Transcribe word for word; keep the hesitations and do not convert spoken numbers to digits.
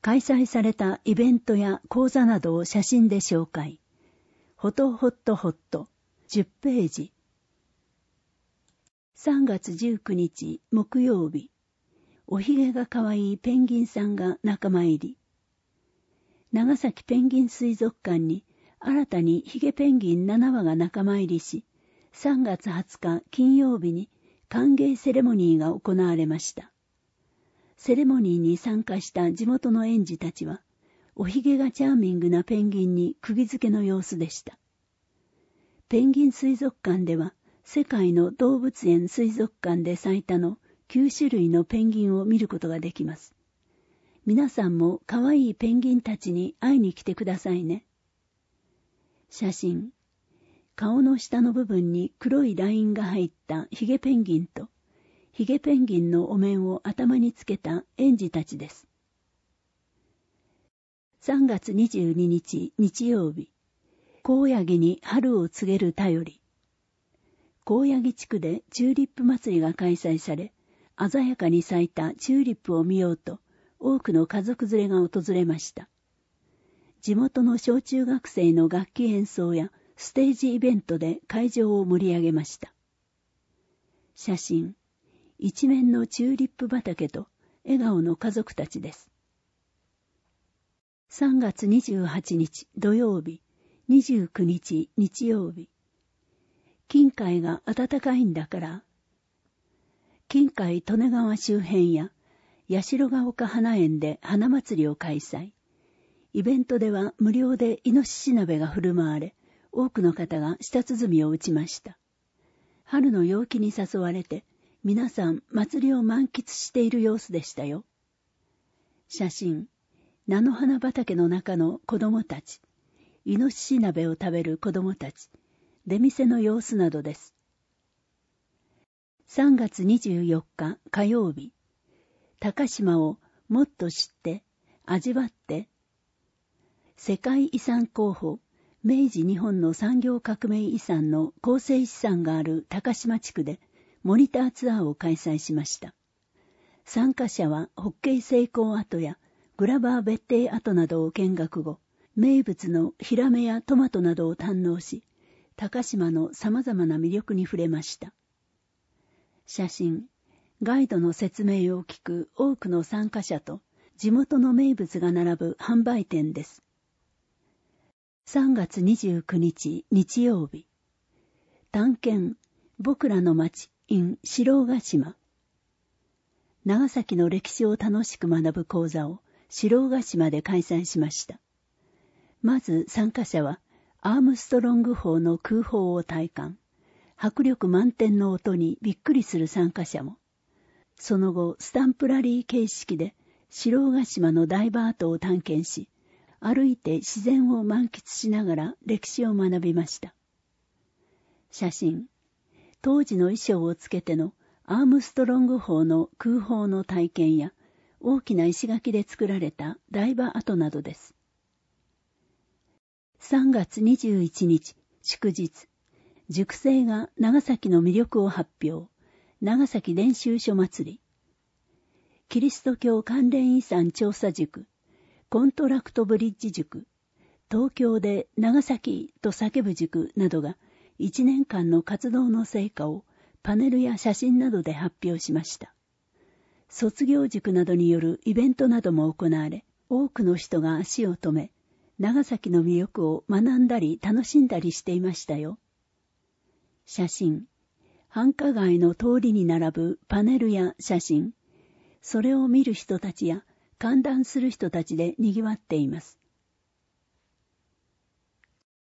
開催されたイベントや講座などを写真で紹介。ほとほっとほっと、じゅっページ。さんがつじゅうくにち木曜日、おひげがかわいいペンギンさんが仲間入り。長崎ペンギン水族館に新たにヒゲペンギンななわが仲間入りし、さんがつはつか金曜日に歓迎セレモニーが行われました。セレモニーに参加した地元の園児たちは、おひげがチャーミングなペンギンに釘付けの様子でした。ペンギン水族館では、世界の動物園水族館で最多のきゅうしゅるいのペンギンを見ることができます。皆さんもかわいいペンギンたちに会いに来てくださいね。写真。顔の下の部分に黒いラインが入ったヒゲペンギンと、ヒゲペンギンのお面を頭につけた園児たちです。さんがつにじゅうににち日曜日、高野木に春を告げる便り。高野木地区でチューリップ祭りが開催され、鮮やかに咲いたチューリップを見ようと、多くの家族連れが訪れました。地元の小中学生の楽器演奏やステージイベントで会場を盛り上げました。写真。一面のチューリップ畑と笑顔の家族たちです。さんがつにじゅうはちにち土曜日、にじゅうくにち日曜日。近海が暖かいんだから。近海利根川周辺や八代ヶ丘花園で花祭りを開催。イベントでは無料でイノシシ鍋が振る舞われ、多くの方が舌鼓を打ちました。春の陽気に誘われて、皆さん祭りを満喫している様子でしたよ。写真。菜の花畑の中の子供たち、イノシシ鍋を食べる子供たち、出店の様子などです。さんがつにじゅうよっか火曜日、高島をもっと知って、味わって、世界遺産候補、明治日本の産業革命遺産の構成資産がある高島地区でモニターツアーを開催しました。参加者はホッケー成功跡やグラバー別邸跡などを見学後、名物のヒラメやトマトなどを堪能し、高島の様々な魅力に触れました。写真。ガイドの説明を聞く多くの参加者と地元の名物が並ぶ販売店です。さんがつにじゅうくにち日曜日。探検、僕らの町 in 白ヶ島。長崎の歴史を楽しく学ぶ講座を白ヶ島で開催しました。まず参加者はアームストロング砲の空砲を体感。迫力満点の音にびっくりする参加者も。その後、スタンプラリー形式で白ヶ島のダイバートを探検し、歩いて自然を満喫しながら歴史を学びました。写真。当時の衣装をつけてのアームストロング砲の空砲の体験や大きな石垣で作られた台場跡などです。さんがつにじゅういちにち祝日、塾生が長崎の魅力を発表。長崎伝習所祭り。キリスト教関連遺産調査塾、コントラクトブリッジ塾、東京で長崎と叫ぶ塾などがいちねんかんの活動の成果をパネルや写真などで発表しました。卒業塾などによるイベントなども行われ、多くの人が足を止め、長崎の魅力を学んだり楽しんだりしていましたよ。写真。繁華街の通りに並ぶパネルや写真。それを見る人たちや観覧する人たちで賑わっています。